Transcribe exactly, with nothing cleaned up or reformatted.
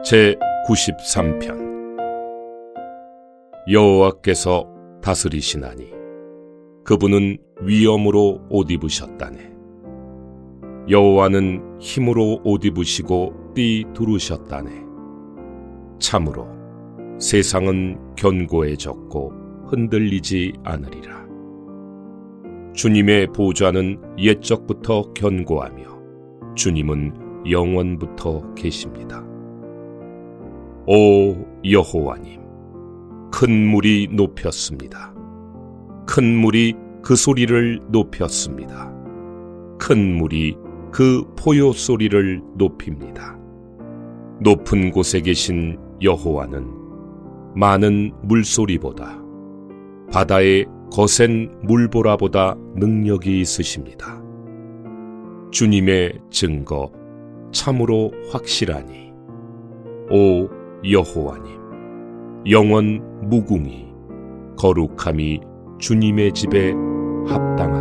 제구십삼 편. 여호와께서 다스리시나니 그분은 위엄으로 옷 입으셨다네. 여호와는 힘으로 옷 입으시고 띠 두르셨다네. 참으로 세상은 견고해졌고 흔들리지 않으리라. 주님의 보좌는 옛적부터 견고하며 주님은 영원부터 계십니다. 오 여호와님, 큰 물이 높였습니다. 큰 물이 그 소리를 높였습니다. 큰 물이 그 포효 소리를 높입니다. 높은 곳에 계신 여호와는 많은 물소리보다 바다의 거센 물보라보다 능력이 있으십니다. 주님의 증거 참으로 확실하니 오 여호와님, 영원 무궁히 거룩함이 주님의 집에 합당하다.